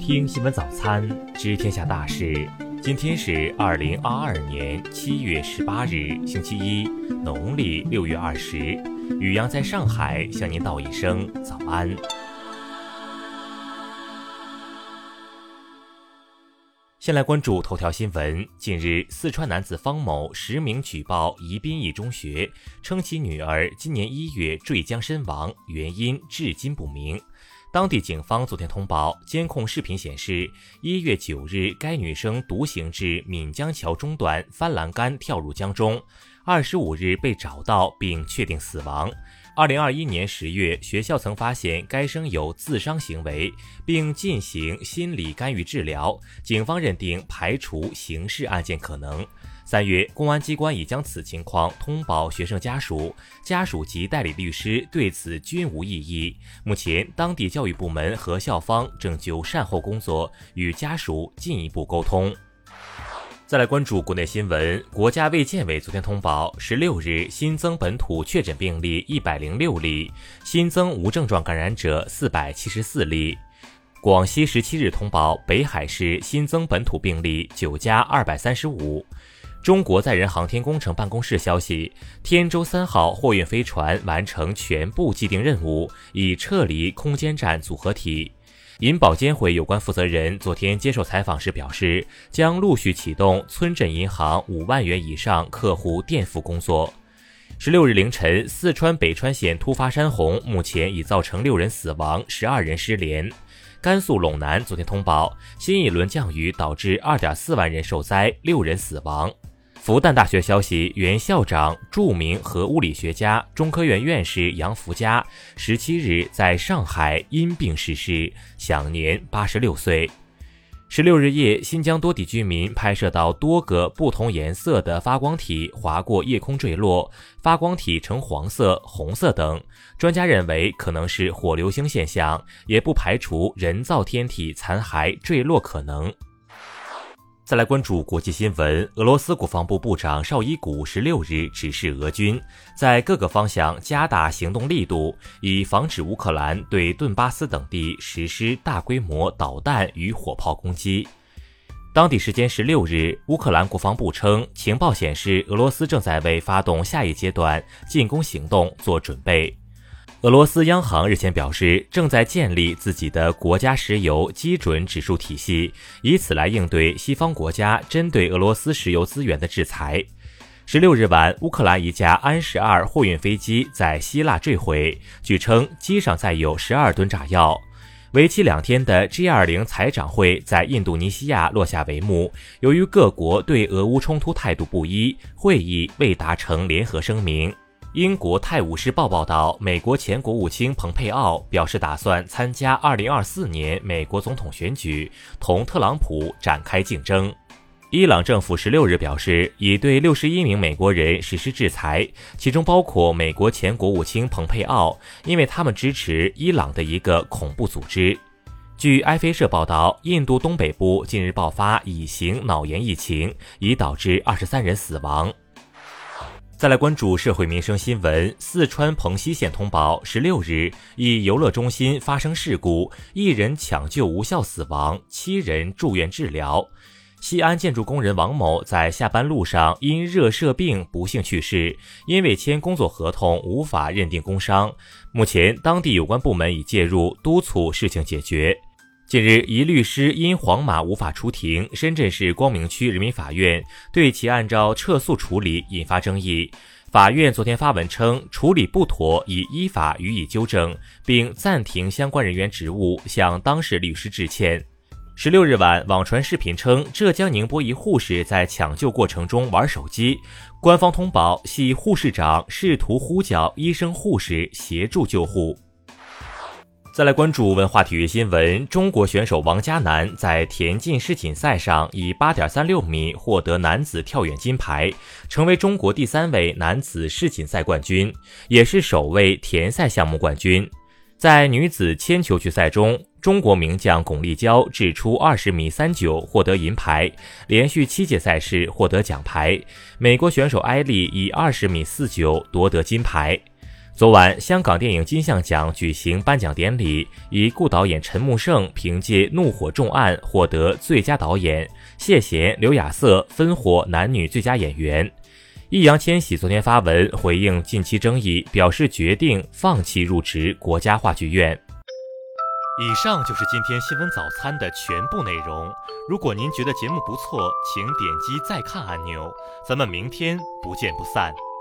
听新闻早餐，知天下大事。今天是2022年7月18日，星期一，农历6月20。宇阳在上海向您道一声早安。先来关注头条新闻。近日，四川男子方某实名举报宜宾一中学，称其女儿今年1月坠江身亡，原因至今不明。当地警方昨天通报，监控视频显示，1月9日该女生独行至闽江桥中段翻栏杆跳入江中，25日被找到并确定死亡。2021年10月，学校曾发现该生有自伤行为，并进行心理干预治疗，警方认定排除刑事案件可能。3月，公安机关已将此情况通报学生家属，家属及代理律师对此均无异议。目前，当地教育部门和校方正就善后工作与家属进一步沟通。再来关注国内新闻，国家卫健委昨天通报，16日新增本土确诊病例106例，新增无症状感染者474例。广西17日通报，北海市新增本土病例9加235。中国载人航天工程办公室消息，天舟3号货运飞船完成全部既定任务，已撤离空间站组合体。银保监会有关负责人昨天接受采访时表示，将陆续启动村镇银行5万元以上客户垫付工作。16日凌晨，四川北川县突发山洪，目前已造成6人死亡，12人失联。甘肃陇南昨天通报，新一轮降雨导致2.4万人受灾，6人死亡。复旦大学消息，原校长、著名核物理学家、中科院院士杨福嘉17日在上海因病逝世，享年86岁。16日夜，新疆多地居民拍摄到多个不同颜色的发光体划过夜空坠落，发光体呈黄色、红色等。专家认为可能是火流星现象，也不排除人造天体残骸坠落可能。再来关注国际新闻，俄罗斯国防部部长绍伊古16日指示俄军在各个方向加大行动力度，以防止乌克兰对顿巴斯等地实施大规模导弹与火炮攻击。当地时间16日，乌克兰国防部称，情报显示俄罗斯正在为发动下一阶段进攻行动做准备。俄罗斯央行日前表示，正在建立自己的国家石油基准指数体系，以此来应对西方国家针对俄罗斯石油资源的制裁。16日晚，乌克兰一架安12货运飞机在希腊坠毁，据称机上载有12吨炸药。为期2天的 G20 财长会在印度尼西亚落下帷幕，由于各国对俄乌冲突态度不一，会议未达成联合声明。英国《泰晤士报》报道，美国前国务卿蓬佩奥表示打算参加2024年美国总统选举，同特朗普展开竞争。伊朗政府16日表示，已对61名美国人实施制裁，其中包括美国前国务卿蓬佩奥，因为他们支持伊朗的一个恐怖组织。据埃菲社报道，印度东北部近日爆发乙型脑炎疫情，已导致23人死亡。再来关注社会民生新闻，四川蓬溪县通报，16日一游乐中心发生事故，1人抢救无效死亡，7人住院治疗。西安建筑工人王某在下班路上因热射病不幸去世，因未签工作合同无法认定工伤。目前当地有关部门已介入督促事情解决。近日，一律师因黄码无法出庭，深圳市光明区人民法院对其按照撤诉处理引发争议。法院昨天发文称，处理不妥，已依法予以纠正，并暂停相关人员职务，向当事律师致歉。16日晚，网传视频称，浙江宁波一护士在抢救过程中玩手机，官方通报系护士长试图呼叫医生护士协助救护。再来关注文化体育新闻，中国选手王嘉男在田径世锦赛上以 8.36 米获得男子跳远金牌，成为中国第3位男子世锦赛冠军，也是首位田赛项目冠军。在女子铅球决赛中，中国名将巩立姣掷出20米39获得银牌，连续7届赛事获得奖牌。美国选手埃利以20米49夺得金牌。 昨晚，香港电影金像奖举行颁奖典礼，以顾导演陈木胜凭借《怒火重案》获得最佳导演，谢贤、刘亚瑟分获男女最佳演员。易烊千玺昨天发文回应近期争议，表示决定放弃入职国家话剧院。以上就是今天新闻早餐的全部内容。如果您觉得节目不错，请点击再看按钮。咱们明天不见不散。